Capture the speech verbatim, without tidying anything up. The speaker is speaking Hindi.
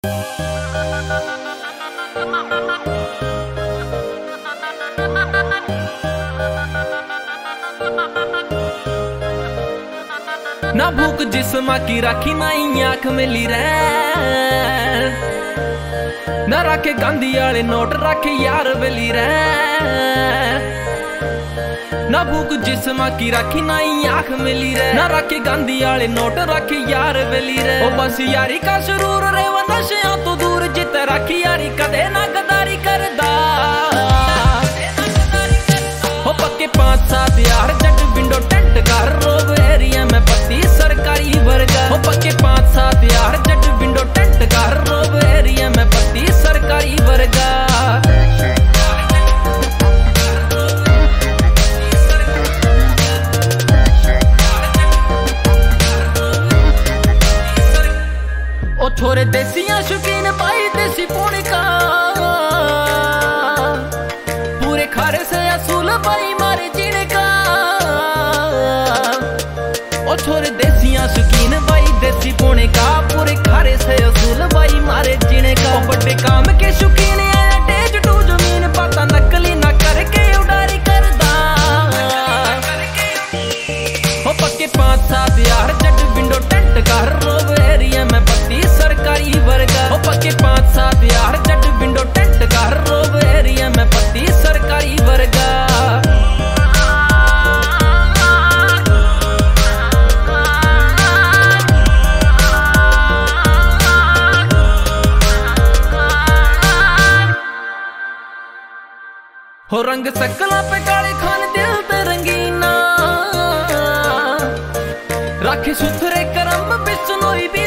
ना भूख जिस्म की राखी ना ही आंख मिली रे, ना रखे गांधी वाले नोट रखे यार बेली रे। ना भूख जिस्म की राखी ना ही आंख मिली रे, ना रखे गांधी वाले नोट रखे यार बेली रे। ओ बस यारी का सुरूर रे वो नशियां तो दूर, जित राखी यारी कदे ना गदारी करदा। हो पक्के पांच सात यार जट विंडो टेंट कर रोब एरिया में पत्ती सरकारी वर्गा। हो पक्के पांच सात यार जट विंडो टेंट कर रोब एरिया में पत्ती सरकारी वर्गा। ओ छोरे देसियां शौकीन पाई देसी पुण का, पूरे खारे से असूल पाई मारे जीने का। ओ छोरे देसियां शौकीन भाई देसी पुणे का, पूरे खारे से असूल भाई मारे जीने का। ओ बड़े काम के शौकीन है टेज टू जमीन, पता नकली ना करके उड़ारी करदा। हो पक्के पांच सात यार जट विंडो टेंट कर रोब एरिया में पत्ती सरकारी वर्गा। हो पक्के पांच सात यार जट विंडो टेंट कर रोब एरिया में पत्ती सरकारी वर्गा। हो रंग सकला पे काले खान दिल ते रंगीना, राखे सुथरे करम बिसनोई भी